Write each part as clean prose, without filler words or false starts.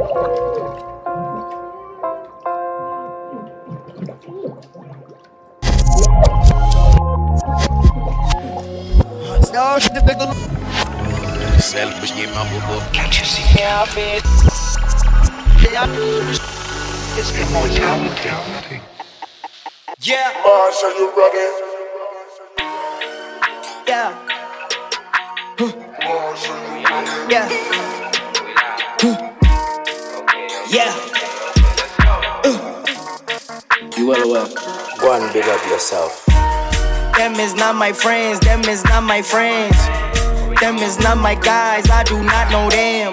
Can't you see how it? It's immortality. Yeah. Mars, are you ready? Yeah. Mars, are you ready? Yeah. Yeah. You well aware. Go and big up yourself. Them is not my friends. Them is not my friends. Them is not my guys. I do not know them.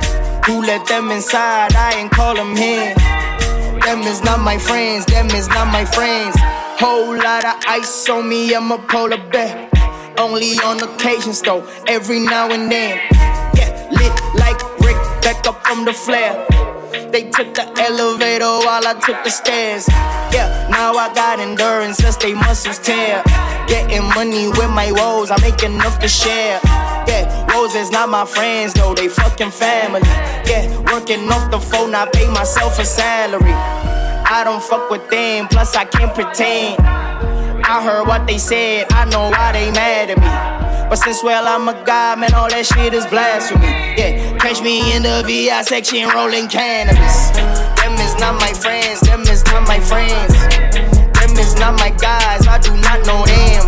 Who let them inside? I ain't call them here. Them is not my friends. Them is not my friends. Whole lot of ice on me. I'm a polar bear. Only on occasions though. Every now and then. Yeah, lit like Rick back up from the flare. They took the elevator while I took the stairs. Yeah, now I got endurance as they muscles tear. Getting money with my woes, I make enough to share. Yeah, woes is not my friends though, they fucking family. Yeah, working off the phone, I pay myself a salary. I don't fuck with them, plus I can't pretend. I heard what they said, I know why they mad at me. But since, well, I'm a god, man, all that shit is blasphemy. Yeah, catch me in the VI section rolling cannabis. Them is not my friends, them is not my friends. Them is not my guys, I do not know them.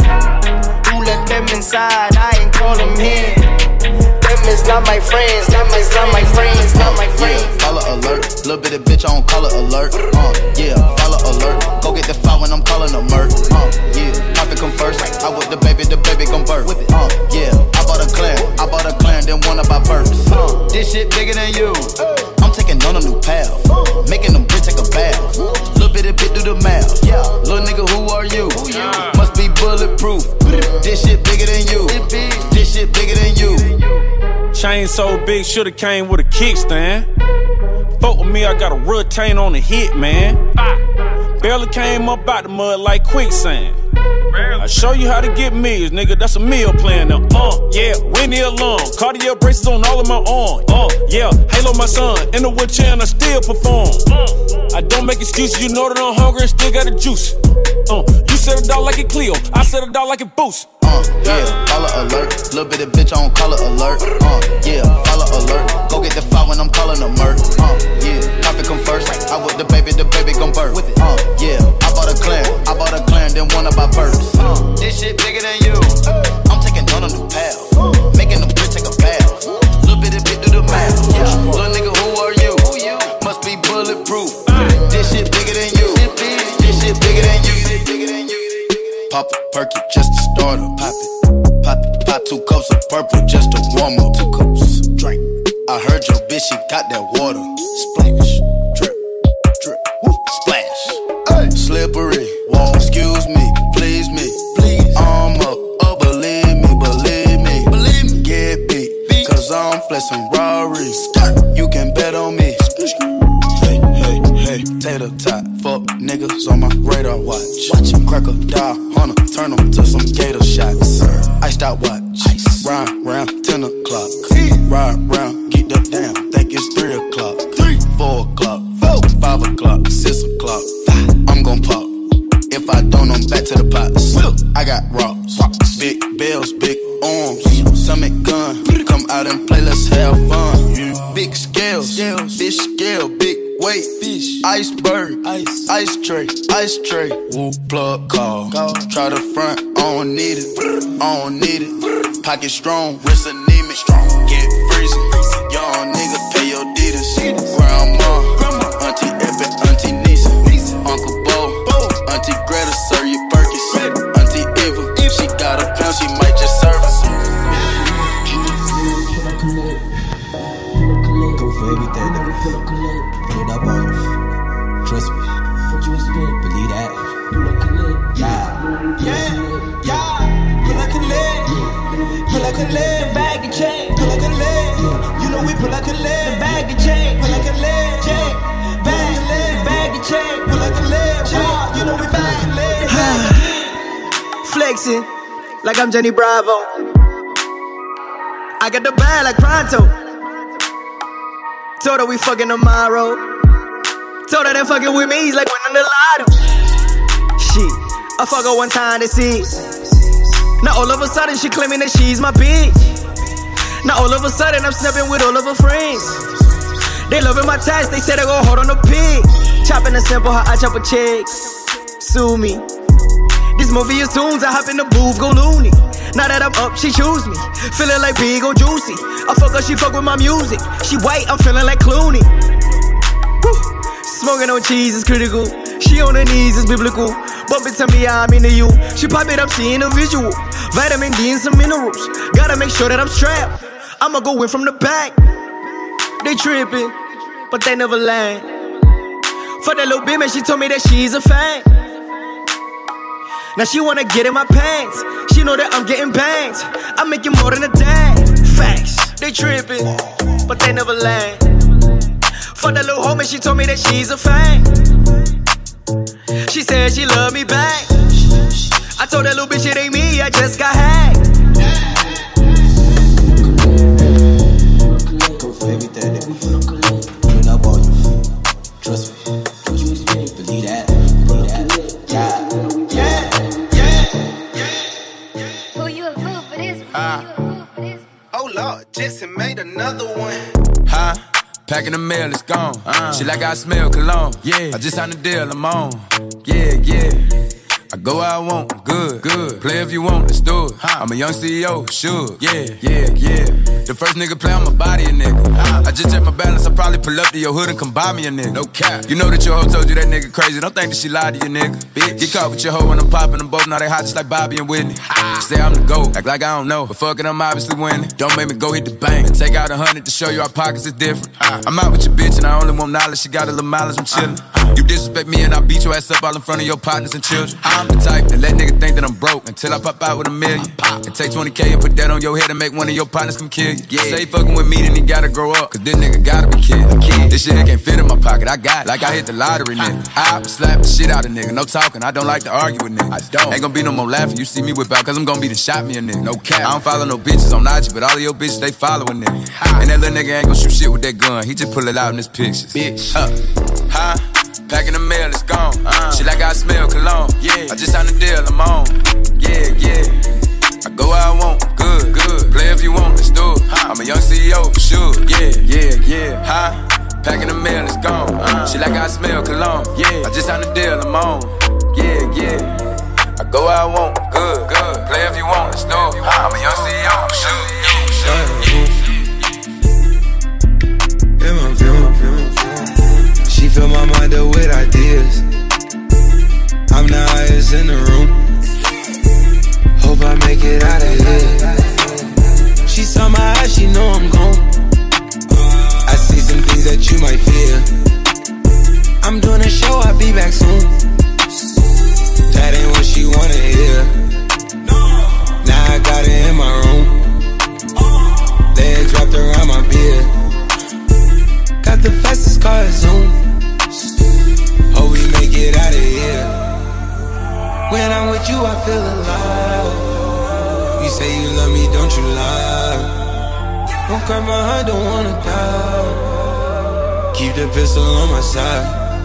Who let them inside, I ain't call them here. Them is not my friends, them is not my friends, not my friends. Yeah, follow alert, little bit of bitch, I don't call it alert. Yeah, follow alert, go get the file when I'm calling a murk. Yeah, profit come first, I with the baby gon' birth. Yeah, I bought a clan, then one of my birds. This shit bigger than you. I'm taking on a new path, making them bitch take a bath. Little bit of bit do the math. Little nigga, who are you? Must be bulletproof. This shit bigger than you. This shit bigger than you. Chain so big, shoulda came with a kickstand. Fuck with me, I got a retain on the hit, man. Barely came up out the mud like quicksand. I show you how to get meals, nigga, that's a meal plan now. Yeah, Winnie alarm, Cartier braces on all of my arms. Yeah, Halo my son, in the wheelchair and I still perform. I don't make excuses, you know that I'm hungry and still got the juice. You said a dog like a Clio, I said a dog like a Boost. Yeah, follow alert, little bit of bitch, I don't call it alert. Yeah, follow alert, go get the file when I'm calling a murk. Yeah, profit come first, I with the baby gon' birth. Yeah, I bought a clan, then one of my birds. This shit bigger than you. I'm taking on a new path, making them bitch take a bath. Little bit of bit do the math. Little nigga, who are you? Must be bulletproof. This shit bigger than you. This shit bigger than you. Pop a perky just to start up. Pop 2 cups of purple just to warm up. 2 cups, drink. I heard your bitch, she got that water. Splash, drip, drip, woo, splash. Hey. Slippery, whoa, excuse me, please me. I'm up, believe me. Get beat, cause I'm flexing Rari. You can bet on me. Hey, tater tot, fuck niggas on my radar watch. Cracker, die, hunter, turn them to some gator shots. Iced out watch, ride round 10 o'clock. Ride round, get up down, think it's 3 o'clock. 4 o'clock, 5 o'clock, 6 o'clock. I'm gon' pop, if I don't, I'm back to the pots. I got rocks, big bells, big arms, summit gun. Come out and play, let's have fun. Big scales, fish scale, big weight, fish, iceberg, ice tray, woo, plug call. Try the front, I don't need it, pocket strong, wrist anemic, get freezing, young nigga, pay your deeders, grandma, auntie Epic, auntie Nisa, Uncle Bo, auntie Greta, serve you Perkins, auntie Eva, if she got a pound, she might just serve us. Go for everything, nigga. Put it up on you. Trust me. What you expect? Believe that. Yeah. Pull like a leg. Pull like a leg. Bag and chain. Pull like a leg. You know we pull like a leg. Bag and chain. Pull like a leg. Chain. Bag and chain. Pull like a leg. You know we pull like a leg. Flexing like I'm Johnny Bravo. I got the bag like Pronto. Told her we fucking tomorrow. Told her that fucking with me, he's like winning the lotto. Shit, I fuck her one time to see. Now all of a sudden she claiming that she's my bitch. Now all of a sudden I'm snapping with all of her friends. They loving my tats, they said I go hard on the pig. Chopping a sample, how I chop a check. Sue me. This movie is tunes, I hop in the booth, go loony. Now that I'm up, she choose me. Feeling like big or juicy. I fuck her, she fuck with my music. She white, I'm feeling like Clooney. Woo. Smoking on cheese is critical. She on her knees is biblical. Bump it to me, I'm into you. She pop it up, seeing a visual. Vitamin D and some minerals. Gotta make sure that I'm strapped. I'ma go in from the back. They tripping, but they never land. For that little bitch, man, she told me that she's a fan. Now she wanna get in my pants. She know that I'm getting banged. I'm making more than a dime. Facts, they tripping, but they never land. For that little homie, she told me that she's a fan. She said she love me back. I told that little bitch it ain't me, I just got hacked. Baby, that put up on you. Trust me, believe that. Who you a fool for this? Oh Lord, Jesse made another one. Huh? Packing the mail, it's gone. She like I smell cologne. Yeah, I just signed the deal, I'm on. Yeah, yeah. I go where I want, good. Play if you want, let's do it. I'm a young CEO, sure. Yeah. The first nigga play, I'ma body a nigga. I just check my balance, I probably pull up to your hood and come buy me a nigga. No cap. You know that your hoe told you that nigga crazy. Don't think that she lied to you, nigga. Bitch. Get caught with your hoe when I'm popping them both. Now they hot just like Bobby and Whitney. Say I'm the GOAT, act like I don't know. But fuck it, I'm obviously winning. Don't make me go hit the bank and take out 100 to show you our pockets is different. I'm out with your bitch and I only want knowledge. She got a little mileage, I'm chillin'. You disrespect me and I beat your ass up all in front of your partners and children. I'm the type that let nigga think that I'm broke until I pop out with $1 million. And take 20K and put that on your head and make one of your partners come kill you. Yeah. Say fucking with me, then he gotta grow up, cause this nigga gotta be kid. This shit can't fit in my pocket, I got it. Like I hit the lottery, nigga. I slap the shit out of nigga, no talking, I don't like to argue with nigga. I don't. Ain't gonna be no more laughing, you see me whip out, cause I'm gonna be the shot me a nigga. No cap. I don't follow no bitches on IG, but all of your bitches, they following nigga. And that little nigga ain't gonna shoot shit with that gun, he just pull it out in his pictures. Bitch. Huh? Packing the mail, it's gone. She like I smell cologne. Yeah. I just signed the deal, I'm on. Yeah. I go where I want, good. Play if you want, let's do it. I'm a young CEO, sure. Yeah. Huh? Packing the mail, it's gone. She like I smell cologne. Yeah. I just signed the deal, I'm on. Yeah. I go where I want, good. Play if you want, let's do it. I'm a young CEO, sure. She fill my mind up with ideas. I'm the highest in the room. Hope I make it out of here. She saw my eyes, she know I'm gone. I see some things that you might fear. I'm doing a show, I'll be back soon. That ain't what she wanna hear. Now I got it in my room. Legs wrapped around my beard. Got the fastest car, Zoom. Hope we make it out of here. When I'm with you, I feel alive. You say you love me, don't you lie? Don't cry my heart, don't wanna die. Keep the pistol on my side.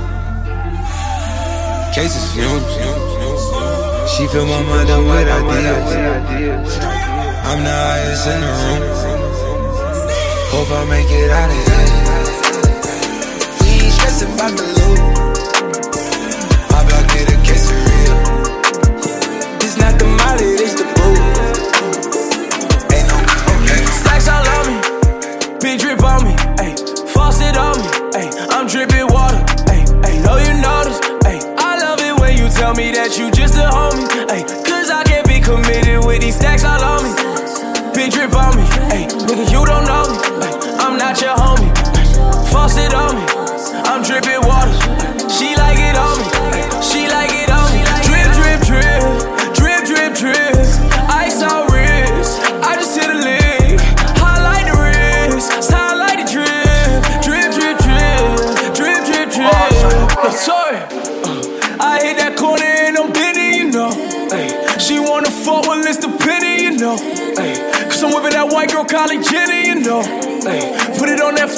Cases fumes. She fill my mind up with ideas. I'm the highest in the room. Hope I make it out of here. We ain't stressing about the loot. My block made a case of real. It's not the molly, it's the boot. Ain't no okay. Stacks all on me, big drip on me, ayy. Faucet on me, ayy. I'm dripping water, ayy. Know you notice, ayy. I love it when you tell me that you just a homie, ayy. Cause I can't be committed with these stacks all on me. Big drip on me, ayy. Nigga, you don't know me, ayy. I'm not your homie, ayy. Faucet on me, I'm dripping water. She like it on me, she like it on me. Drip, drip, drip, drip, drip, drip. Ice on wrist, I just hit a lick. Highlight the wrist, highlight the drip. Drip, drip, drip, drip, drip, drip. Sorry, I hit that corner and I'm bending, you know. Ay, she wanna fuck, well it's the pity, you know. Ay, cause I'm whipping that white girl, Kylie Jenner, you know. Ay, put it on that flight and I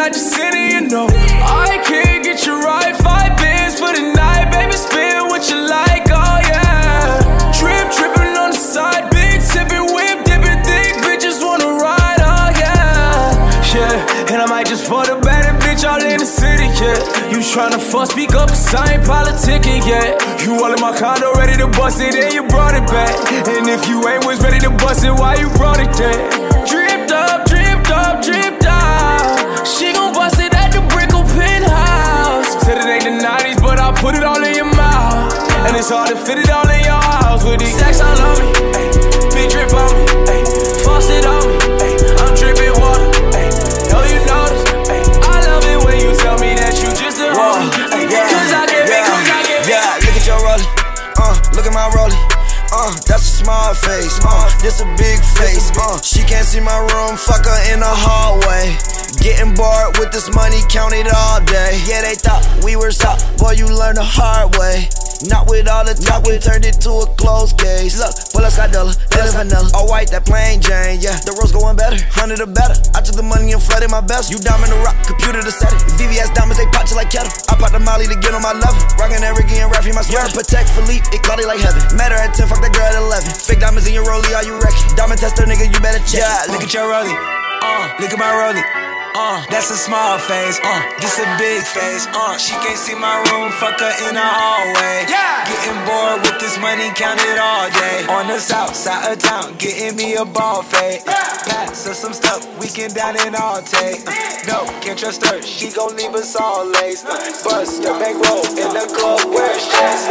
I just sent it, you know. I can't get you right. 5 bands for the night, baby, spin what you like, oh yeah. Drip, dripping on the side, big sipping, whip, dipping, thick bitches wanna ride, oh yeah. Yeah, and I might just for the better bitch all in the city, yeah. You tryna fuck, speak up, cause I ain't politicking yet. You all in my condo, ready to bust it, and you brought it back. And if you ain't was ready to bust it, why you brought it there? Dripped up, dripped up, dripped out. She gon' bust it at the Brickell penthouse. Said it ain't the 90s, but I put it all in your mouth. And it's hard to fit it all in your house. With these stacks all on me, ayy. Big drip on me, ayy. Faucet on me, ayy. I'm dripping water, ayy. Know you notice, ayy. I love it when you tell me that you just a homie, ayy. Cause I get it, cause I get it. Yeah, look at your rollie, look at my rollie. That's a small face, this a big face, she can't see my room, fuck her in the hallway. Getting bored with this money, count it all day. Yeah, they thought we were soft, boy, you learn the hard way. Not with all the talk, we turned it to a closed case. Look, Bullets got Della, vanilla, all white, that plain Jane, yeah. The road's going better, 100 or better. I took the money and flooded my best. You diamond the rock, computer to set it. VVS diamonds, they pop you like kettle. I pop the Molly to get on my level. Rockin' that Ricky and Raffy, my sweater. Protect Philippe, it cloudy like heaven. Met her at 10, fuck that girl at 11. Fake diamonds in your rollie, are you wrecking? Diamond tester, nigga, you better check. Yeah, look at your rollie, look at my rollie. That's a small face, this a big face, she can't see my room, fuck her in the hallway. Yeah. Getting bored with this money, count it all day. On the south side of town, getting me a ball fade. Pass us some stuff, we can down and all take. No, can't trust her, she gon' leave us all laced. Bust your bankroll in the club where it's just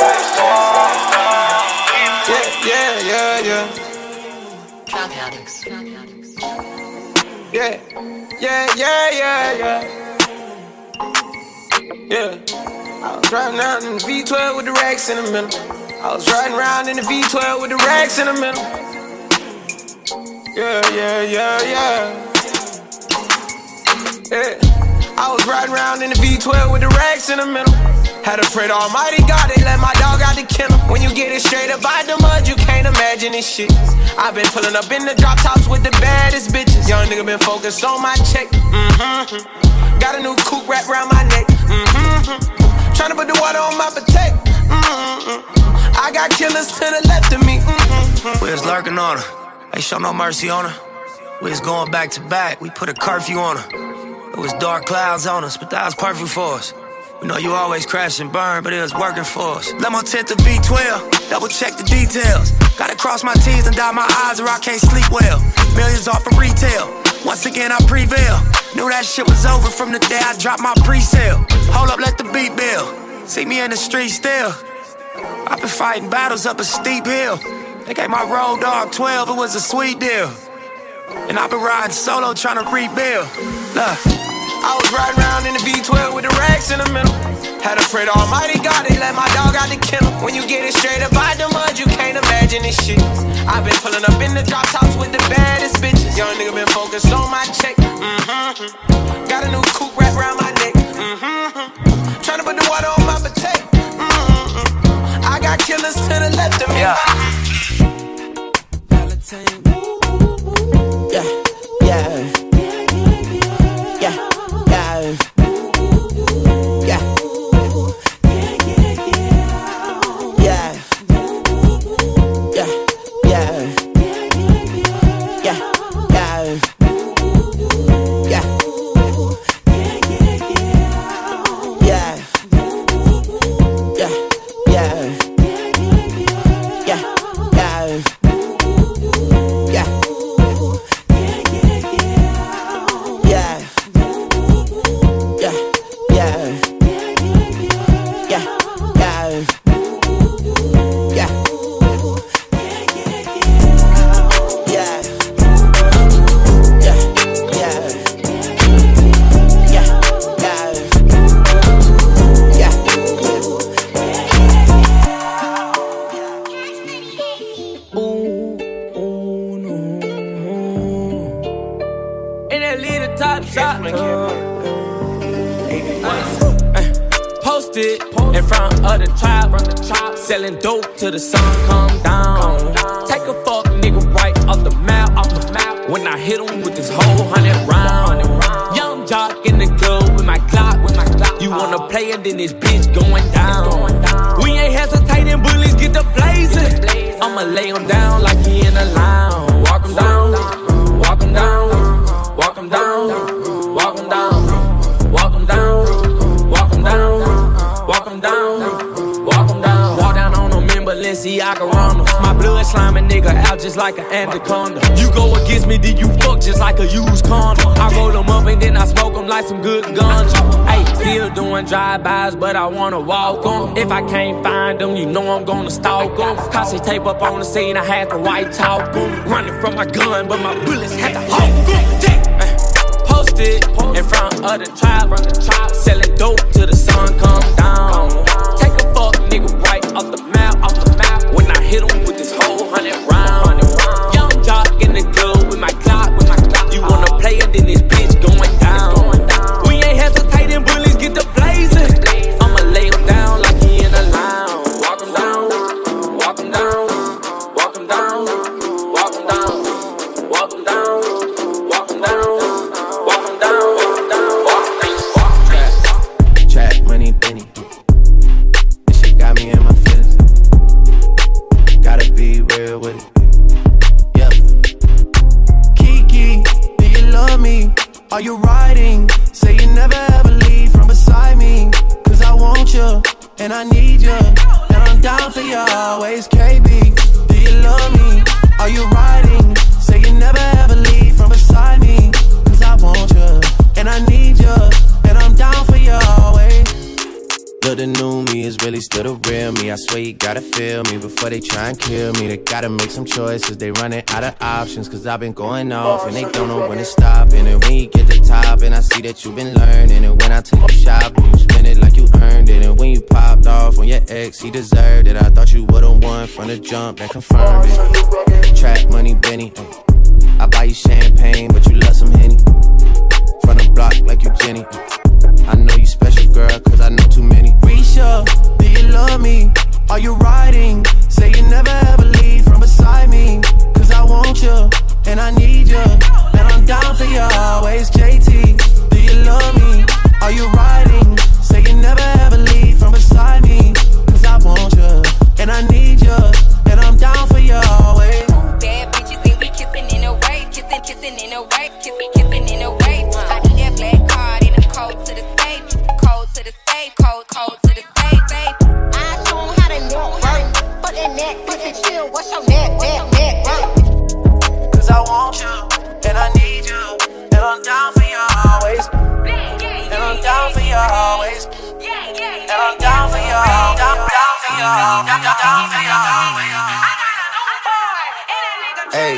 yeah. Drug addicts. Yeah. I was riding around in the V12 with the racks in the middle. I was riding around in the V12 with the racks in the middle. Yeah. I was riding around in the V12 with the racks in the middle. Had to pray to Almighty God, they let my dog out the kennel. When you get it straight up out the mud, you can't imagine this shit. I've been pulling up in the drop tops with the baddest bitches. Young nigga been focused on my check. Got a new coupe wrapped around my neck. Tryna put the water on my potato. I got killers to the left of me. We was lurking on her, ain't show no mercy on her. We was going back to back, we put a curfew on her. It was dark clouds on us, but that was perfect for us. We know you always crash and burn, but it was working for us. Let my tent to V12, double check the details. Gotta cross my T's and dot my I's or I can't sleep well. Millions off of retail, once again I prevail. Knew that shit was over from the day I dropped my pre-sale. Hold up, let the beat build. See me in the street still. I've been fighting battles up a steep hill. They gave my road dog 12, it was a sweet deal. And I've been riding solo trying to rebuild. Look, I was riding around in the V12 with the racks in the middle. Had to pray to Almighty God, they let my dog out the kennel. When you get it straight up out the mud, you can't imagine this shit. I've been pulling up in the drop tops with the baddest bitches. Young nigga been focused on my check. Got a new coupe wrapped around my neck. Tryna put the water on my potato. I got killers to the left of me. Yeah. Posted in front of the trap, selling dope till the sun come down. Take a fuck nigga right off the map. When I hit him with this whole 100 round. Young jock in the club. player, then this bitch going down. We ain't hesitating, bullies get the blazing. I'ma lay him down like he in a lounge. Walk him down, walk him down, walk him down, walk him down, walk him down, walk him down, walk him down, walk him down. Walk down on them in Balenciaga runners. My blood sliming nigga out just like an anaconda. You go against me, then you fuck just like a used condom. I roll them up and then I smoke them like some good ganja. Ayy, still doing drive-bys, but I wanna walk them. If I can't find them, you know I'm gonna stalk them. Cause tape up on the scene, I had to white talk them. Running from my gun, but my bullets had to hold them. Posted in front of the tribe, selling dope till the sun come down. Take a fuck nigga right off the map, when I hit him with this whole 100 round. Young jock in the club with my clock, you wanna play it, then this bitch going down. We ain't hesitating, bullies get the blazing. I'ma lay him down like he in a lounge. Walk him down, walk him down, walk him down, walk him down, walk him down, walk him down, walk him down, walk him down, walk him down. Trap money, Benny. This shit got me in my feelings. Gotta be real with it. Yeah. Kiki, do you love me? Are you riding? Say you never ever leave from beside me. Cause I want you, and I need you, and I'm down for you always. KB, do you love me? Are you riding? Say you never ever leave from beside me. Cause I want you, and I need you, and I'm down for you always. Look, the new me is really still the real me. I swear you gotta feel me before they try and kill me. They gotta make some choices, they running out of options. Cause I've been going off and they don't know when to stop. And when you get to top and I see that you've been learning. And when I take you shopping, you spend it like you earned it. And when you popped off on your ex, he deserved it. I thought you would've won from the jump and confirmed it. Trap money, Benny. I buy you champagne, but you love some Henny. From the block like you Jenny. I know you special, girl, cause I know too many. Risha, do you love me? Are you riding? Say you never ever leave from beside me. Cause I want you, and I need you, and I'm down for you always. JT, do you love me? Are you riding? Say you never ever leave from beside me. Cause I want you, and I need you, and I'm down for you always. Bad bitches and we kissing in a wave, kissing in a wave, kissing in a wave. I need that black card in the code to the safe, code to the safe, code to the safe, safe. I show 'em how to network, put that neck, put it chill. What's your neck? Cause I want you, and I need you, and I'm down for you always. And I'm down for you always. And I'm down for you, down for you, down for you. Hey,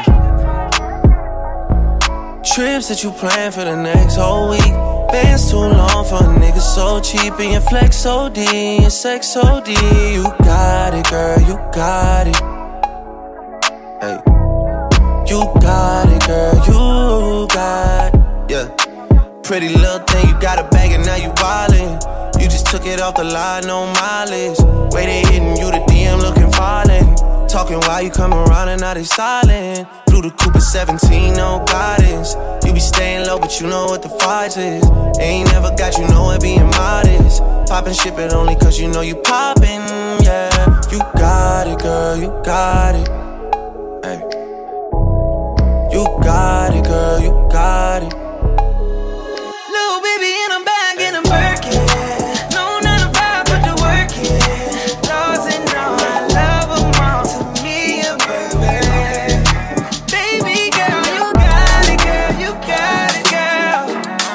trips that you plan for the next whole week. Bands too long for a nigga so cheap. And your flex OD, your sex OD. You got it, girl, you got it. Hey, you got it, girl, you got it. Yeah, pretty little thing, you got a bag and now you wildin'. You just took it off the line, no mileage. Way they hitting you, the DM looking violent. Talking while you come around and now they silent. Blew the Cooper 17, no guidance. You be staying low, but you know what the fight is. Ain't never got you know it being modest. Poppin' ship it only cause you know you poppin', yeah. You got it, girl, you got it. Hey. You got it, girl, you got it. Little baby in a bag in a Birkin. No 9 to 5, put the work in. Laws and all, I love them all. To me, a baby. Baby girl, you got it, girl, you got it, girl.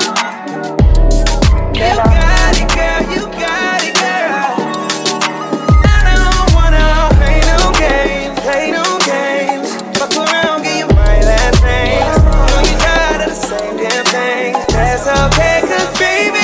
You got it, girl, you got it, girl. I don't wanna play no games, fuck around, get you my last name. Know you tired of the same damn thing. That's okay, cause baby,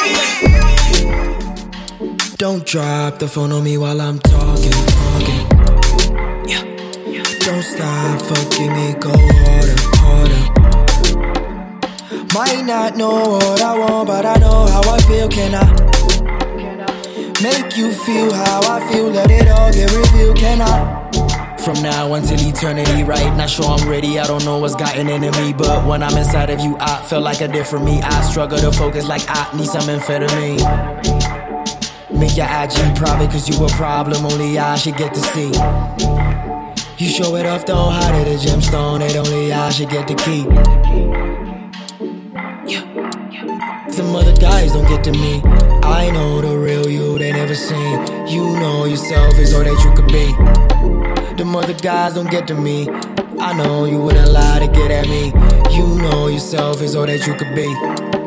don't drop the phone on me while I'm talking. Yeah. Don't stop, fucking me, go harder. Might not know what I want, but I know how I feel. Can I make you feel how I feel? Let it all get revealed. Can I? From now until eternity, right? Not sure I'm ready, I don't know what's gotten into me. But when I'm inside of you, I feel like a different me. I struggle to focus like I need some amphetamine. Make your IG private cause you a problem, only I should get to see. You show it off, don't hide it, a gemstone that only I should get to keep. Some other guys don't get to me. I know the real you they never seen. You know yourself is all that you could be. Them other guys don't get to me. I know you wouldn't lie to get at me. You know yourself is all that you could be.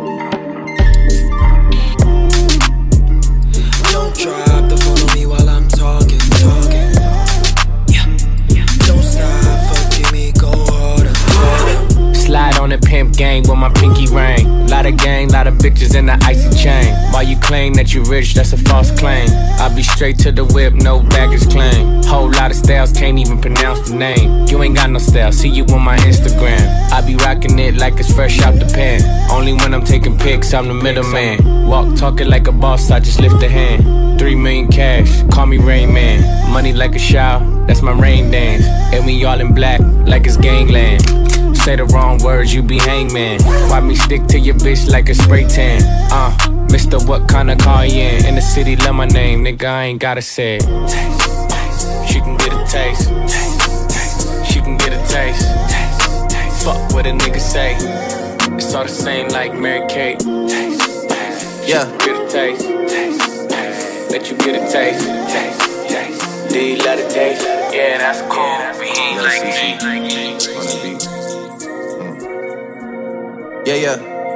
Don't drop the phone on me while I'm talking. Don't stop, fucking me, go harder. Slide on the pimp gang with my pinky ring. Lot of gang, lot of bitches in the icy chain. While you claim that you rich, that's a false claim. I be straight to the whip, no baggage claim. Whole lot of styles, can't even pronounce the name. You ain't got no style, see you on my Instagram. I be rocking it like it's fresh out the pan. Only when I'm taking pics, I'm the middleman. Walk talking like a boss, I just lift a hand. 3 million cash, call me Rain Man. Money like a shower, that's my rain dance. And we all in black, like it's gangland. Say the wrong words, you be hangman. Why me stick to your bitch like a spray tan? Mister, what kind of car you in? In the city, love my name, nigga, I ain't gotta say it. Taste, she can get a taste. She can get a taste. Fuck what a nigga say. It's all the same like Mary Kate. Yeah, get a taste. Let you get a taste. Do you love the taste? Yeah, that's cool. Be like me. Yeah.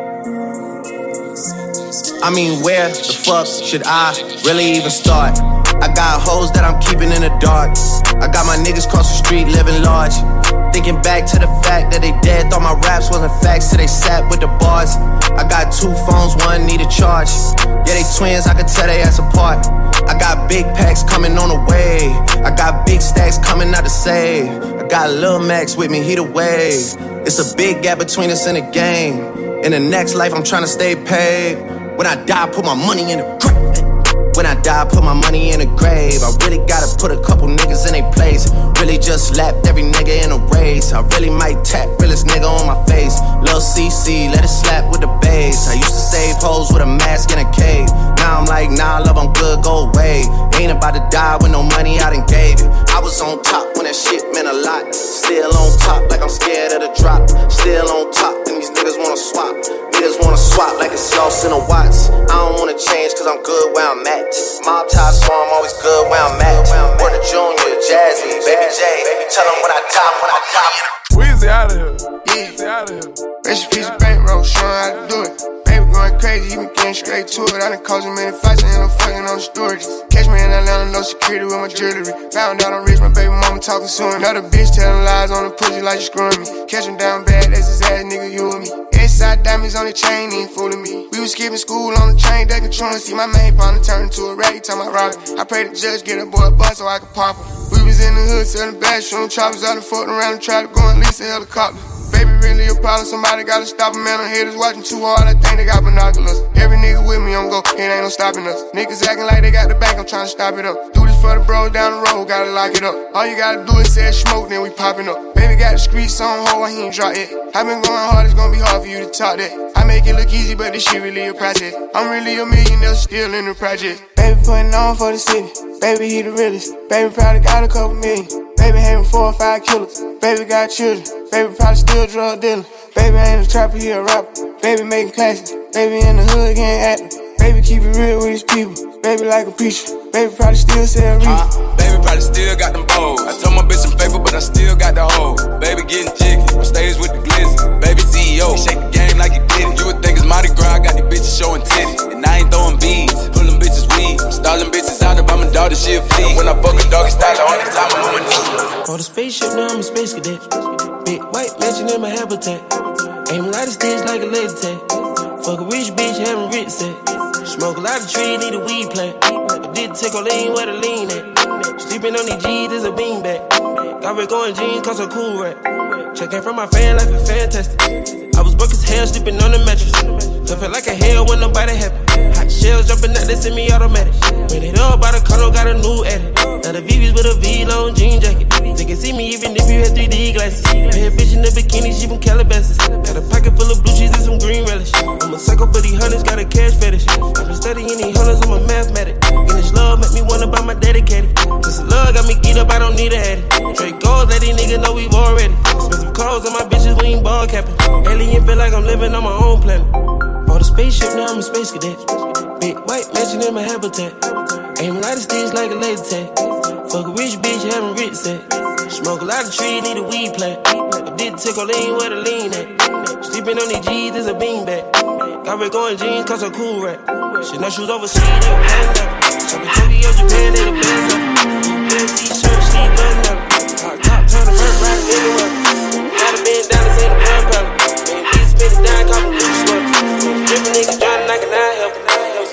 I mean, where the fuck should I really even start? I got hoes that I'm keeping in the dark. I got my niggas cross the street living large. Thinking back to the fact that they dead, thought my raps wasn't facts, so they sat with the bars. I got 2 phones, one need a charge. Yeah, they twins, I could tell they ass apart. I got big packs coming on the way. I got big stacks coming out to save. I got Lil Max with me, he the wave. It's a big gap between us in the game. In the next life, I'm tryna stay paid. When I die, put my money in the grave. When I die, put my money in the grave. I really gotta put a couple niggas in their place. Really just lapped every nigga in a race. I really might tap realest nigga on my face. Lil CC, let it slap with the bass. I used to save hoes with a mask in a cave. Now I'm like, nah, love, I'm good, go away. Ain't about to die with no money I done gave it. I was on top when that shit meant a lot. Still on top like I'm scared of the drop. Still on top and these niggas wanna swap. Niggas wanna swap like it's sauce in a Watts. I don't wanna change cause I'm good where I'm at. Mob top, so I'm always good where I'm at. Word to Junior, Jazzy, Baby J. Tell them when I top. Weezy out of here. Rest in peace of bankroll, showing how to do it. Baby going crazy, he been getting straight to it. I done caused him many fights, I ain't no fucking on the storage. Catch me in Atlanta, no security with my jewelry. Found out I'm rich, my baby mama talking soon. Another bitch telling lies on the pussy like you screwing me. Catch him down bad, that's his ass, nigga, you and me. S-side diamonds on the chain, he ain't fooling me. We was skipping school on the train, they controlling. See my main partner turn into a rat, he talking about robbing. I pray the judge get a boy a bus so I could pop him. We was in the hood selling bags, shooting choppers out and fucking around and tried to go and lease a helicopter. Baby really a problem, somebody gotta stop him, man. Them haters watching too hard, I think they got binoculars. Every nigga with me on go, it ain't no stopping us. Niggas acting like they got the bank, I'm trying to stop it up. Do this for the bros down the road, gotta lock it up. All you gotta do is say smoke, then we popping up. Baby got the streets on hold, he ain't drop it. I been going hard, it's gonna be hard for you to talk that. I make it look easy, but this shit really a process. I'm really a millionaire, still in the project. Baby putting on for the city, baby he the realest. Baby probably got a couple million. Baby having 4 or 5 killers. Baby got children. Baby probably still drug dealer. Baby ain't a trapper, he a rapper. Baby making classics. Baby in the hood getting active. Baby keep it real with his people. Baby like a preacher. Baby probably still sell reefer. Baby probably still got them bows. I told my bitch I'm faithful, but I still got the hoe. Baby getting jiggy. On stage with the glizzy. Baby CEO. He shake the game like he did it. You would think it's Mardi Gras. I got these bitches showing titties. And I ain't throwing beads. Pulling bitches weed. Stalling bitches out if I'm a daughter, she a flea. When I fuck a doggy style, the only time I'm on my knees. On the spaceship, now I'm a space cadet. Big white mansion in my habitat. Aim a lot of sticks like a laser tag. Fuck a rich bitch, having rich set. Smoke a lot of trees, need a weed plant. I did take a lean where the lean at. Sleeping on these G's is a beanbag. Got red going jeans, cause I'm cool rap. Checking from my fan life is fantastic. I was broke as hell, sleeping on the mattress. So felt like a hell when nobody happy. Hot shells jumping out, they send me automatic. When it all by the condo, got a new edit. Now the VV's with a V-long jean jacket. They can see me even if you had 3D glasses. Bad bitch in the bikini, she from Calabasas. Got a pocket full of blue cheese and some green relish. I'm a psycho for these hunters, got a cash fetish. I've been studying these hunters, I'm a mathematic. And this love make me wanna buy my dedicated. This love got me geeked up, I don't need a addict. Straight goals, let these niggas know we've already. Expensive clothes on my bitches, we ain't ball capping. Alien feel like I'm living on my own planet. Bought a spaceship, now I'm a space cadet. Big white mansion in my habitat. Aim a lot of sticks like a laser tag. Fuck a rich bitch, having rich set. Smoke a lot of trees, need a weed plant. A dick tickle, lean where the lean at. Sleeping on these G's, there's a beanbag. Got red going jeans, cause I'm cool rap. Shit, no shoes overseas, they were pants up. Shopping Tokyo, Japan, they the best up. Blue t-shirt, sleeve button up. Top, turn the bird right anywhere. Gotta bend down and say the bird pellet. Man, these spin it down, call them blue sweaters. Drippin' niggas drowning like an eye helper.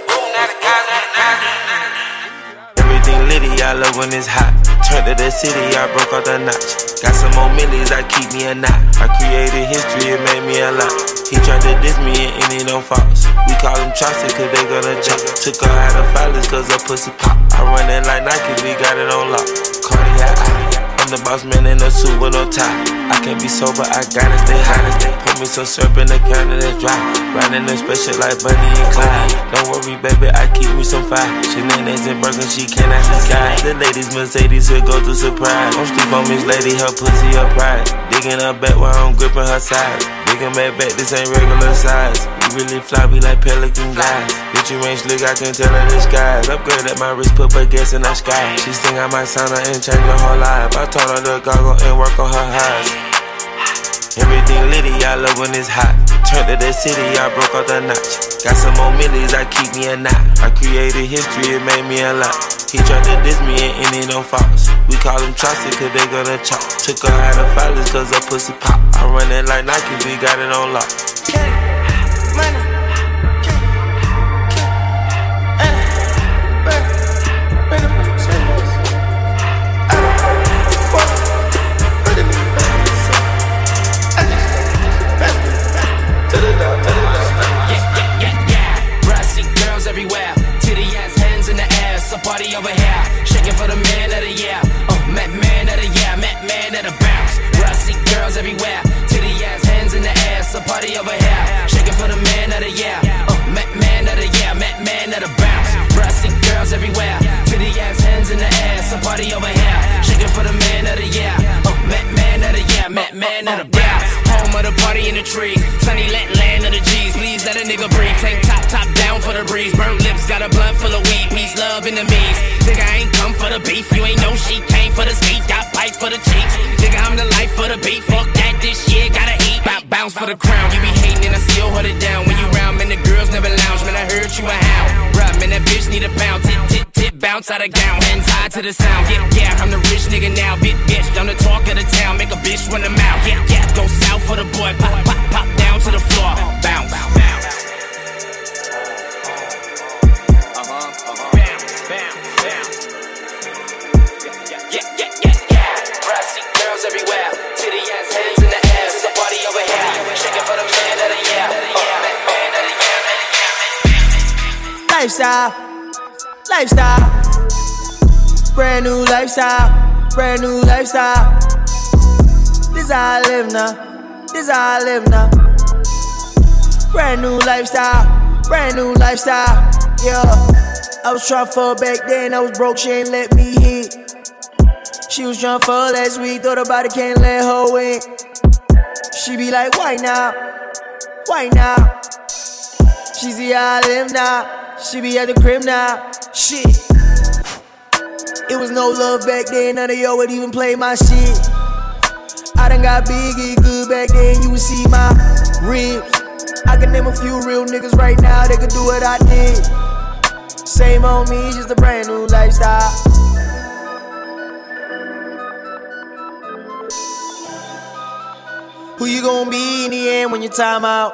Everything litty, I love when it's hot. Turned to the city, I broke out the notch. Got some more millies, I keep me a knot. I created history, it made me a lot. He tried to diss me and it don't false. We call them Chaucer cause they gonna jump. Took her out of filers cause her pussy pop. I run it like Nike, we got it on lock. Cardiac, I'm the boss man in a suit with no tie. I can't be sober, I gotta stay high. Put me some syrup in the counter that's dry. Riding the special like Bunny and Clyde. Don't worry baby, I keep me some fire. Shenanigans and Birkin, she cannot disguise. The ladies Mercedes will go to surprise. Don't sleep on Miss Lady, her pussy her pride. Digging her back while I'm gripping her sides. Digging back, this ain't regular size. You really fly, we like pelican guys. Bitch, you ain't slick, I can tell her the skies. Upgrade at my wrist, put baguettes in the sky. She sing I might sign her and change her whole life. I told her to goggle and work on her eyes. Everything litty, I love when it's hot. Turned to the city, I broke out the notch. Got some more millies, I keep me a knot. I created history, it made me a lot. He tried to diss me and it don't false. We call them Chaucer cause they gonna chop. Took her out of filers cause her pussy pop. I run it like Nike, we got it on lock. Money. Everywhere, titty ass hands in the air, so party over here, shaking for the man of the year, man of the year, man of the bounce. Where I see girls everywhere, titty ass hands in the air, so party over here, shaking for the man of the year, man of the year, man of the bounce. Where I see girls everywhere, titty ass hands in the air, so party over here, shaking for the man of the year, man of the year, man of the bounce. Home of the party in the trees, sunny land of the G's, please let a nigga breathe. Tank top down for the breeze, burnt lips, got a blunt full of weed, peace, love, enemies. Nigga, I ain't come for the beef, you ain't know she came for the speed, got pipe for the cheeks. Nigga, I'm the life for the beef, fuck that, this shit gotta eat. Bounce for the crown, you be hating and I still hold it down. When you round, man, the girls never lounge, man, I heard you a hound. Bruh, man, that bitch need a pound, tip, bounce out of gown, hands high to the sound. Yeah, I'm the rich nigga now, bitch, I'm the talk of the town, make a bitch run the mouth. Yeah, go south for the boy, pop down to the floor, bounce. Everywhere, titty ass hands in the air, somebody over here, shaking for the man of the year, man of the year. Lifestyle, brand new lifestyle. This how I live now, brand new lifestyle, yeah. I was trying for her back then, I was broke, she ain't let me hit. She was drunk for last week, thought about it, can't let her win. She be like, why now? She see how I live now, she be at the crib now. Shit, it was no love back then, none of y'all would even play my shit. I done got big, get good back then, you would see my ribs. I can name a few real niggas right now, they could do what I did. Same on me, just a brand new lifestyle. Who you gon' be in the end when your time out?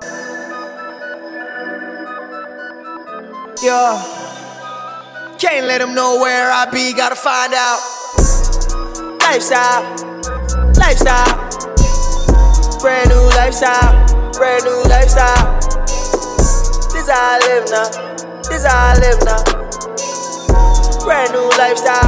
Yeah, can't let them know where I be, gotta find out. Lifestyle, brand new lifestyle. This how I live now, brand new lifestyle.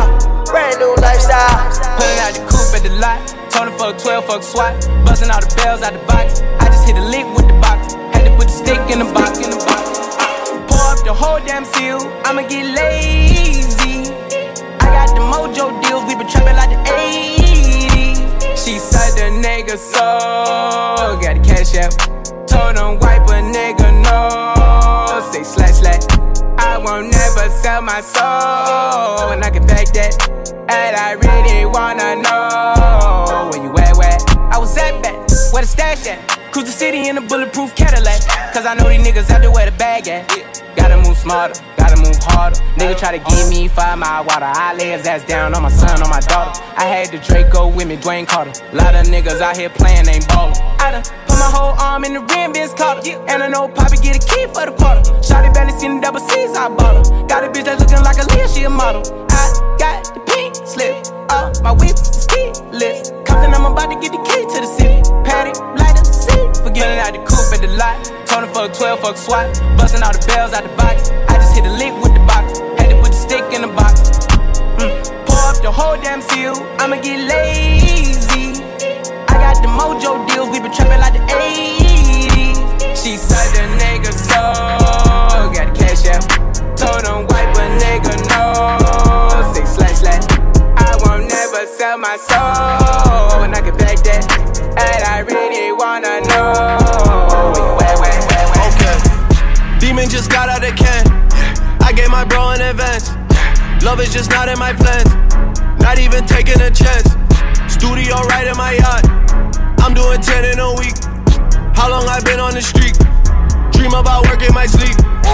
brand new lifestyle. Pulling out the coupe at the lot. Tony fuck 12, fuck SWAT. Busting all the bells out the box. I just hit a lick with the box. Had to put the stick in the box. Pour up the whole damn seal. I'ma get lazy. I got the mojo deals. We been trapping like the 80s. She said the nigga so. Got the cash out. Told him wipe a nigga no. Say slash. I won't never sell my soul. And I can back that. And I really wanna know where you at, where? I was at back, where the stash at? Cruise the city in a bulletproof Cadillac. Cause I know these niggas out there where the bag at. Gotta move smarter, gotta move harder. Nigga try to give me 5 mile water. I lay his ass down on my son, on my daughter. I had the Draco with me, Dwayne Carter. Lot of niggas out here playing, ain't ballin'. I done put my whole arm in the rim, Vince Carter. And I know Poppy get a key for the quarter. Shawty barely seen the double C's, I bought her. Got a bitch that's looking like a Leah, she a model. I got the pink slip, my whip is keyless. Compton, I'm about to get the key to the city. Patty, light up the seat. Forgetting out the coupe at the lot. Tony fuck 12, fuck SWAT. Busting all the bells out the box. I just hit a lick with the box. Had to put the stick in the box. Pour up the whole damn seal. I'ma get lazy. I got the mojo deals. We been trapping like the 80s. She said the nigga so. Got the cash out. Told him wipe a nigga no. Say slash. I won't never sell my soul. And I can back that. And I really wanna know where. Okay. Demon just got out the can. I gave my bro in advance. Love is just not in my plans. Not even taking a chance. Studio right in my yacht. I'm doing 10 in a week. How long I been on the street? Dream about work in my sleep.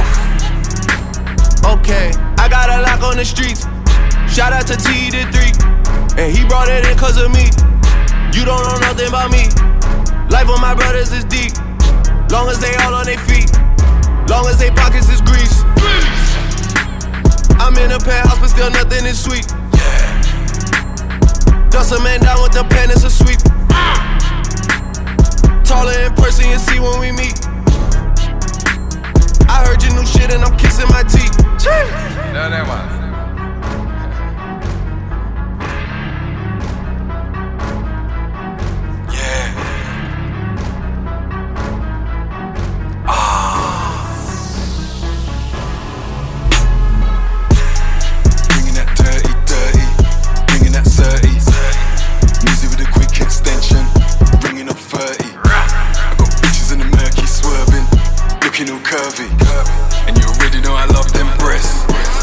Okay, I got a lock on the streets. Shout out to T, did 3. And he brought it in cause of me. You don't know nothing about me. Life of my brothers is deep. Long as they all on their feet. Long as they pockets is grease. I'm in a penthouse but still nothing is sweet. Dust a man down with the pen, it's a sweep. Taller in person, you see when we meet. I heard your new shit and I'm kissing my teeth. No, that one. Curvy, and you already know I love them breasts.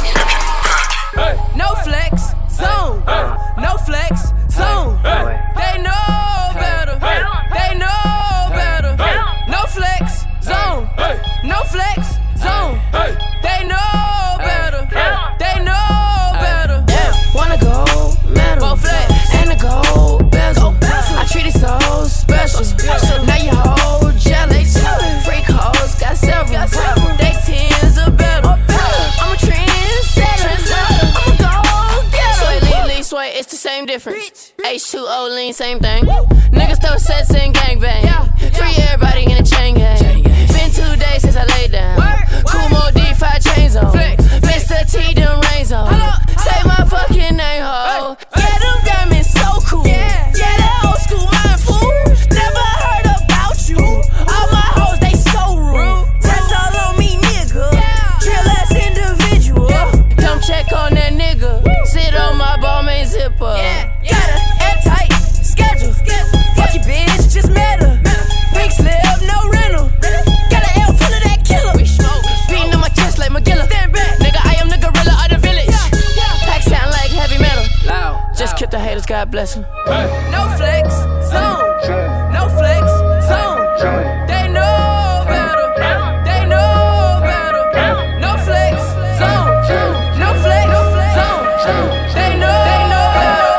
No flex, zone. No flex, zone. They know better. They know better. No flex, zone. No flex, zone. They know better. They know better. Wanna go metal and a gold bezel. I treat it so special. Now you hold jealous. Freak hoes got several. They tens are better. I'm a trendsetter. I'm a go-getter. Sway, it's the same difference. H2O lean, same thing. Niggas throw sets and gangbang. Free everybody in a chain gang. Been 2 days since I laid down. Kumo D5 chains on. Mr. T, them rains on. Say my fucking name, ho. Yeah, them diamonds so cool. Yeah, that old school mind fool. Never heard about you. All my hoes, they so rude. That's all on me, nigga. Drill ass individual. Come check on that nigga. Sit on my ball main zipper. Got a airtight schedule. Fuck your bitch, just met her. Big slip, no rental. Got an L full of that killer. Beating on my chest like McGilla. Nigga, I am the gorilla of the village. Pack sound like heavy metal. Just kill the haters, God bless them. No flex, zone. No flex, zone. They know better. They know better. No flex, zone. No flex, zone. They know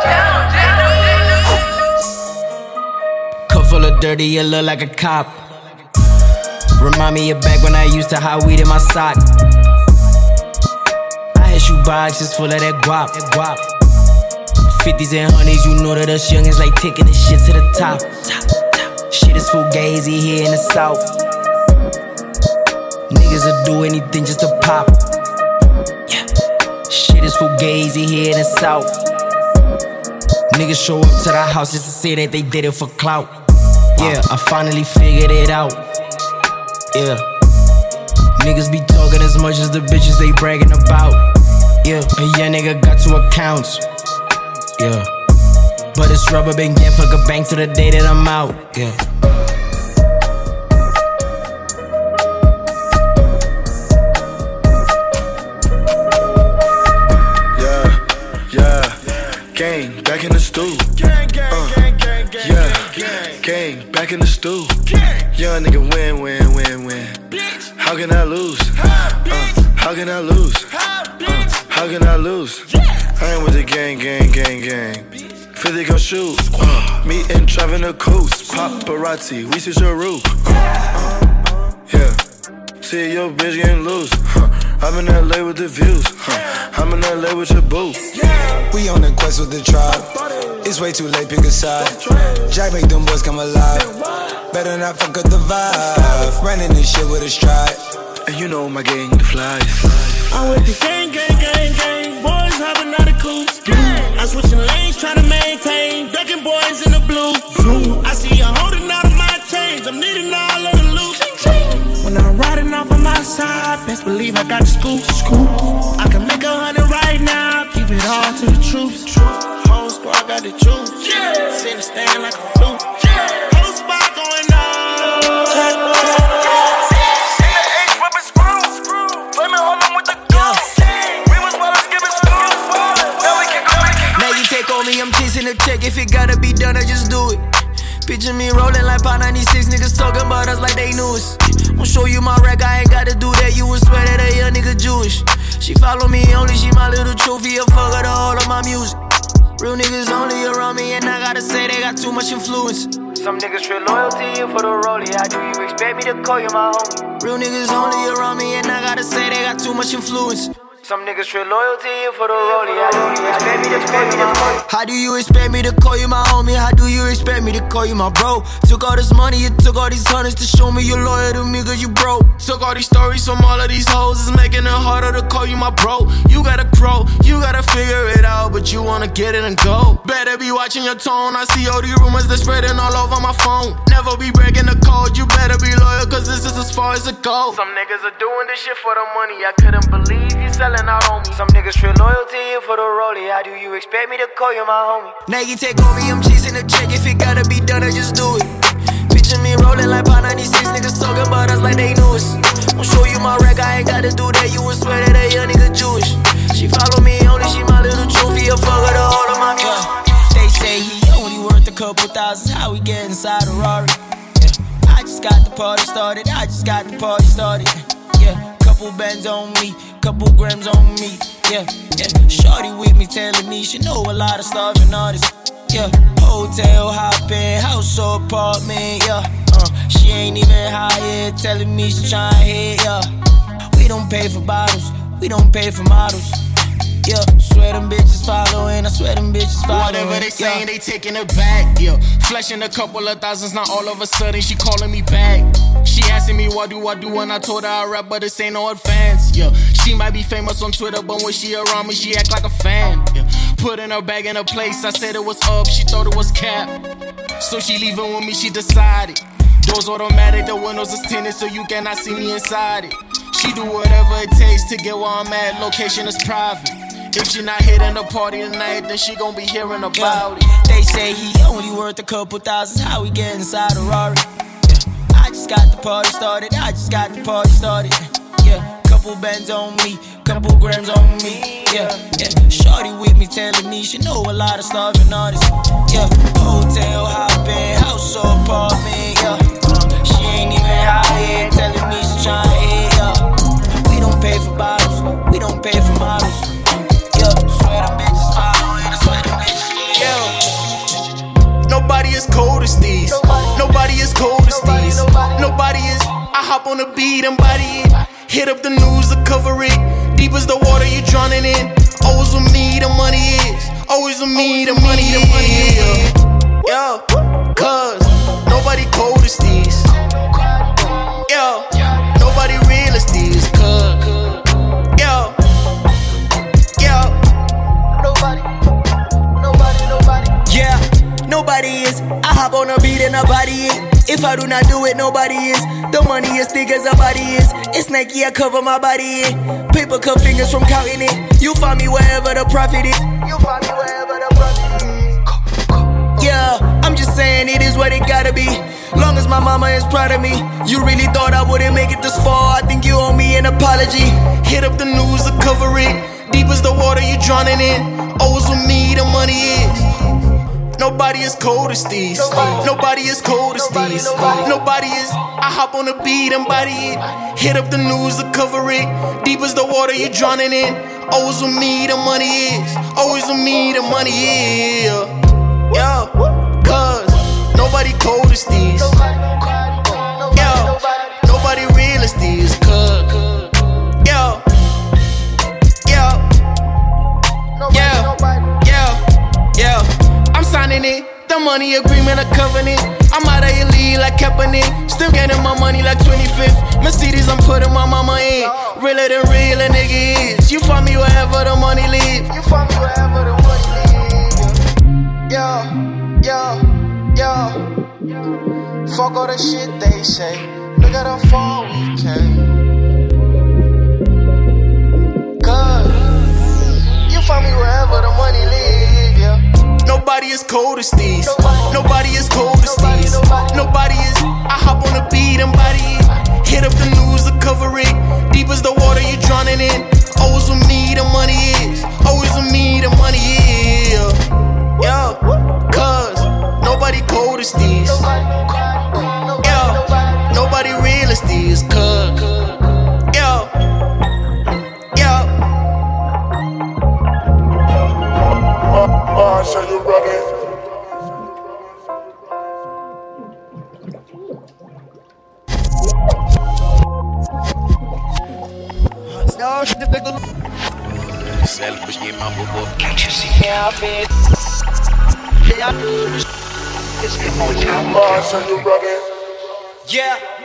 better. Cup full of dirty, you look like a cop. Remind me of back when I used to hide weed in my sock. I had shoe boxes full of that guap. 50s and 100s, you know that us youngins like taking this shit to the top. Shit is fugazi here in the south. Niggas will do anything just to pop. Yeah. Shit is fugazi here in the south. Niggas show up to the house just to say that they did it for clout. Yeah, I finally figured it out. Yeah. Niggas be talking as much as the bitches they bragging about. Yeah, a young nigga got 2 accounts. Yeah. But it's rubber band gang, fuck a bank to the day that I'm out. Yeah. Gang, back in the stool. Gang, back in the stool. Young nigga win. How can I lose? How can I lose? How can I lose? I ain't with the gang. 50 gon' shoot. Me and Trav in the coast. Paparazzi, we see your roof. Yeah. See your bitch getting loose. I'm in LA with the views. I'm in LA with your boo. We on the quest with the tribe. It's way too late, pick a side. Jack make them boys come alive. Better not fuck up the vibe. Running this shit with a stride. And you know my gang, the flies. I'm with the gang. Boys hopping out of coops. I'm switching lanes, trying to maintain. Ducking boys in the blue. I see you holding out of my chains. I'm needing all of the loot. When I'm riding off on my side, best believe I got the scoop. I can make 100 right now, keep it all to the troops. Whole squad got the juice. Sitting stand like a flute. Whole spot going on. I'm chasing a check, if it gotta be done, I just do it. Picture me rolling like Pi 96, niggas talking about us like they knew us. I'll show you my rec, I ain't gotta do that, you would swear that a young nigga Jewish. She follow me only, she my little trophy, a fuck her to all of my music. Real niggas only around me, and I gotta say they got too much influence. Some niggas trade loyalty for the rollie, how do you expect me to call you my homie? Real niggas only around me, and I gotta say they got too much influence. Some niggas trade loyalty for the rollie. How do you expect me to call you my homie? How do you expect me to call you my bro? Took all this money, you took all these hundreds to show me you're loyal to me, cause you broke. Took all these stories from all of these hoes, it's making it harder to call you my bro. You gotta grow, you gotta figure it out, but you wanna get it and go. Better be watching your tone, I see all these rumors that's spreading all over my phone. Never be breaking the code, you better be loyal, cause this is as far as it goes. Some niggas are doing this shit for the money, I couldn't believe you selling out on me. Some niggas trade loyalty for the rollie, how do you expect me to call you my homie? Nike take on me, I'm chasing a check, if it gotta be done, I just do it. Picture me rolling like Pi 96, niggas talking about us like they knew us. I'll show you my rec, I ain't gotta do that, you would swear that a young nigga Jewish. She follow me only, she my little trophy, a fuck her to all of my music. They say he only worth a couple thousands, how we get inside a Rari? Yeah. I just got the party started, yeah. Couple bands on me, couple grams on me, yeah. Shorty with me telling me she know a lot of starving artists, yeah. Hotel hopping, house or apartment, yeah. She ain't even high yet, telling me she tryna hit, yeah. We don't pay for bottles, we don't pay for models. Yeah, swear them bitches following, I swear them bitches following. Whatever they saying, they taking it back, yeah. Flashing a couple of thousands, now all of a sudden she calling me back. She asking me what do I do, and I told her I rap, but this ain't no advance, yeah. She might be famous on Twitter, but when she around me, she act like a fan, yeah. Putting her bag in her place, I said it was up, she thought it was cap. So she leaving with me, she decided. Doors automatic, the windows is tinted, so you cannot see me inside it. She do whatever it takes to get where I'm at, location is private. If she not hitting the party tonight, then she gon' be hearing about it. They say he only worth a couple thousands, how we get inside a Rari? Yeah. I just got the party started, yeah. Couple bands on me, couple grams on me, yeah. Shorty with me telling me she know a lot of starving artists, yeah. Hotel hopping, house or apartment, yeah. She ain't even high yet, telling me she tryna hit, yeah. We don't pay for bottles, we don't pay for models. Swear them bitches following, I swear them bitches. Yo, nobody is cold as these. Nobody is cold as these. Nobody is. I hop on the beat and body it. Hit up the news to cover it. Deep as the water you drowning in. Always with me, the money is. Always with me, the money is. Yo, cause nobody cold as these. Yo, nobody real as these. Cause Nobody. then I body it. If I do not do it, nobody is. The money is thick as a body is. It's Nike, I cover my body in. Paper cut fingers from counting it. You find me wherever the profit is. You find me wherever the profit is. Yeah, I'm just saying it is what it gotta be. Long as my mama is proud of me. You really thought I wouldn't make it this far? I think you owe me an apology. Hit up the news to cover it. Deep as the water you drowning in. Always with me, the money is. Nobody is cold as these. Nobody is cold as these. Nobody is. I hop on the beat and body it. Hit up the news to cover it. Deep as the water you drowning in. Always with me, the money is. Always with me, the money is. Yeah, cause nobody cold as these. Yeah, nobody real as these. Cause yeah, yeah, yeah, yeah, yeah. I'm signing it. The money agreement, a covenant. I'm out of your league like Kaepernick. Still getting my money like 25th. Mercedes, I'm putting my mama in. Realer than real a nigga is. You find me wherever the money live. You find me wherever the money live. Yeah, yeah, yeah. Fuck all the shit they say. Look at how far we came. Cause you find me wherever the money live, yeah. Nobody is cold as these. Nobody is cold as these. Nobody is. I hop on the beat and body it. Hit up the news to cover it. Deep as the water you drowning in. Always with me, the money is. Always with me, the money is. Yeah, cause nobody cold as these. Yeah, nobody real as these. Cause yeah, yeah. So you ready? Can't you see me outfit? So you ready? Yeah.